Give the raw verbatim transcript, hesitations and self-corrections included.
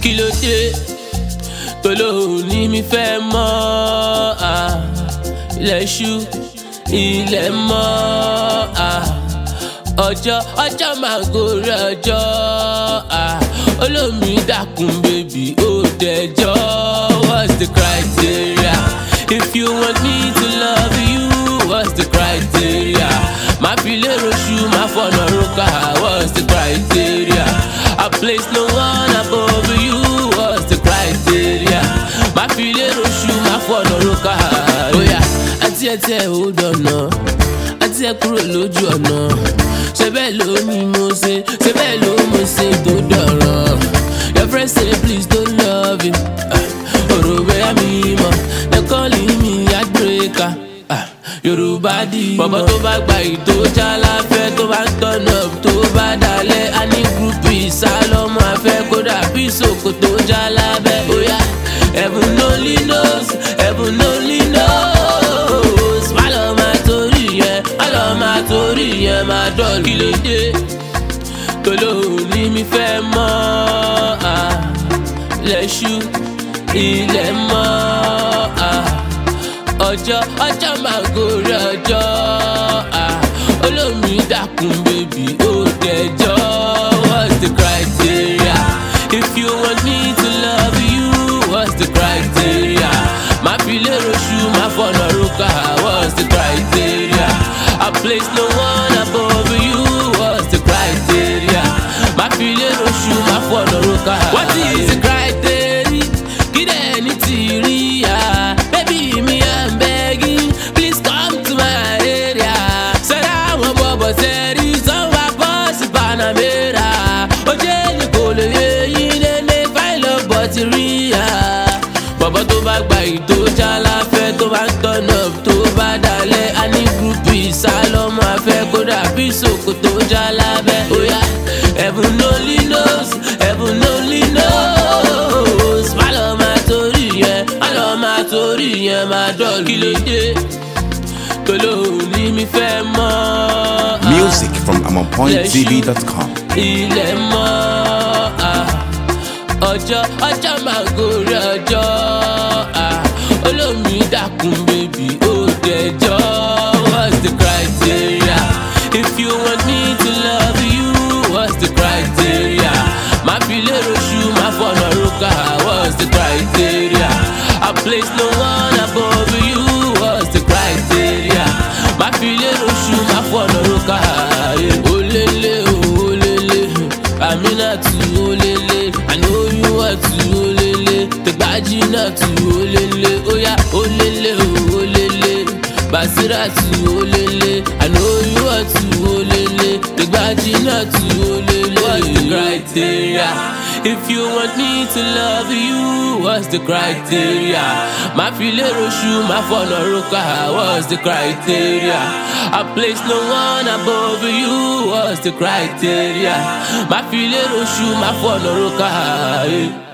Kí ló dé tó lóhùn ní mi fẹ́ mọ́ ah. Ilẹ̀ ṣú ilẹ̀ mọ́ ah. Ọjọ́ ọjọ́ máa gorí ọjọ́ ah. Olómi dákun bèbí ó dẹjọ́. What's the criteria? If you want me to love you, what's the criteria? My pilero shoe, my phone roka. What's the criteria? I place no one above you. What's the criteria? My pilero shoe, my phone roka. Oh yeah, àǹtí ẹ tẹ́ hold on no. Àǹtí ẹ kúrò lójú ọ̀nà. Ṣé bẹ́ẹ̀ ló ní mo ṣe? Ṣé bẹ́ẹ̀ ló mo ṣe tó dọ̀rọ̀? Your friends say please don't love you. Ọ̀rọ̀ bẹ́ẹ̀ mi mọ̀, they calling me heartbreaker. Yorùbá di bọ̀bọ̀ tó bá gba ìtò jálàfẹ́ tó bá ń turn up tó bá dalẹ̀ a ní gúrúpù ìsálọ́mọ afẹ́ kódà bí ìsòkò tó jálábẹ́. Oya heaven only knows, heaven only knows. Má lọ máa torí yẹn, má lọ máa torí yẹn máa dọ̀lù. Kí ló dé tó lóhùn ní mi fẹ́ mọ́ ah. Ilẹ̀ ṣú ilẹ̀ mọ́ ah. Ọjọ́ ọjọ́ máa gorí ọjọ́ ah. Olómi dákun bèbí ó dẹjọ́. What's the criteria? If you want me to love you, what's the criteria? My pilero shoe, my phone roka. What's the criteria? I place no one above you. What's the criteria? My pilero shoe, my phone roka. What is the criteria? Kid anything ah. Baby me I'm begging, please come to my area. Said I want Bobo Terry, some boss Panamera. Oje ni kò lè yé yín lélẹ̀ find love bọ́tìríà. Bọ̀bọ̀ tó bá gba ìtò jálàfẹ́ tó bá ń turn up tó bá dalẹ̀ a ní gúrúpù ìsálọ́mọ afẹ́ kódà bí ìsòkò tó jálábẹ́. Oya heaven only knows, heaven only knows. Má lọ máa torí yẹn, má lọ máa torí yẹn máa dọ̀lù. Kí ló dé tó lóhùn ní mi fẹ́ mọ́ ah. Music from amon point t v dot com. Ilẹ̀ mọ́ ah. Ọjọ́ ọjọ́ máa gorí ọjọ́ ah. Olómi dákun bèbí ó dẹjọ́. What's the criteria? If you want me to love you, what's the criteria? My pilero shoe, my phone roka. What's the criteria? I place no one above you. What's the criteria? My pilero shoe, my phone roka. Olele olele, Aminatu olele. I know you want to olele. Tegbaji natu olele. Oya olele olele. Basiratu olele. I know you want to olele. Tegbaji natu olele. What's the criteria? If you want me to love you, what's the criteria? My pilero shoe, my phone roka. What's the criteria? I place no one above you. What's the criteria? My pilero shoe, my phone roka.